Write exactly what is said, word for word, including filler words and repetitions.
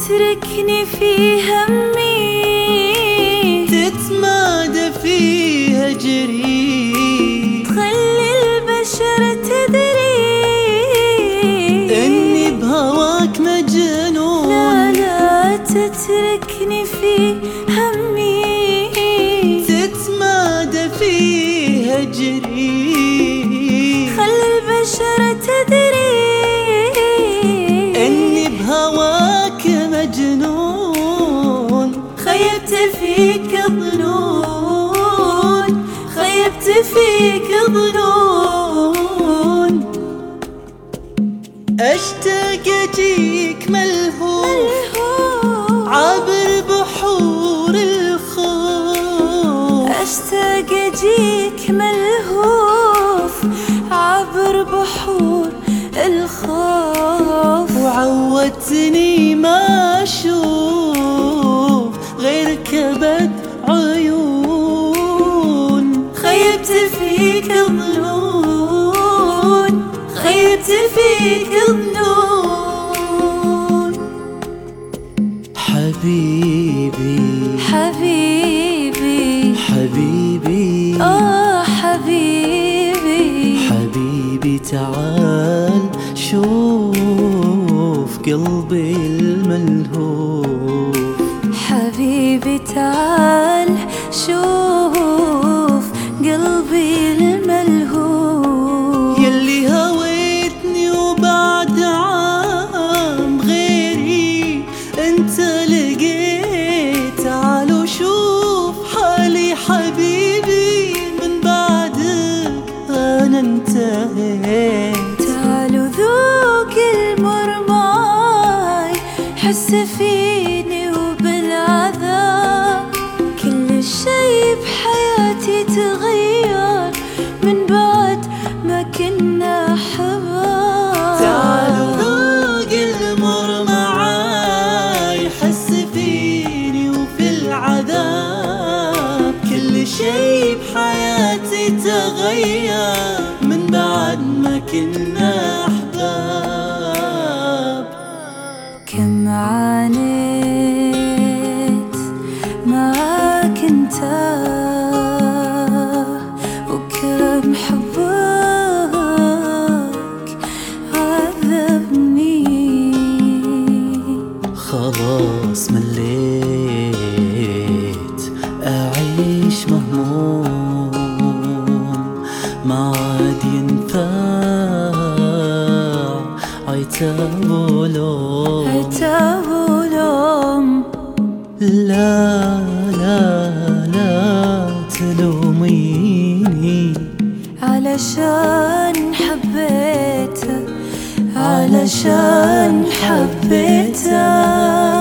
تتركني في همي، تتمادى في هجري، تخلي البشر تدري إني بهواك مجنون. لا لا تتركني في همي، تتمادى في هجري، خلي البشر تدري إني بهواك مجنون. خيبت فيك ظنون، خيبت فيك ظنون. أشتاق أجيك ملهوف عابر بحور الخوف، أشتاق أجيك ملهوف عبر بحور الخوف. وعودتني ما أشوف غيرك أبد عيون. خيبت فيك الظنون، خيبت فيك الظنون. حبيبي حبيبي حبيبي آه حبيبي، حبيبي تعال شوف قلبي الملهوف. حبيبي تعال شوف قلبي الملهوف. يلي هويتني وبعد عام غيري انت لقيت. تعال وشوف حالي حبيبي من بعدك انا انتهيت. تعال وذوق المر معاي، حس فيني وبالعذاب. كل شي بحياتي تغير من بعد ما كنا حباب. تعال وذوق المر معاي، حس فيني وفي العذاب. كل شي بحياتي تغير من بعد ما كنا أحباب. كم عانيت معاك انت، وكم حبك عذبني. خلاص مليت أعيش مهموم، ما عاد ينفع عتاب ولوم. عتاب ولوم. لا لا لا تلوميني، علشان حبيته، علشان حبيته.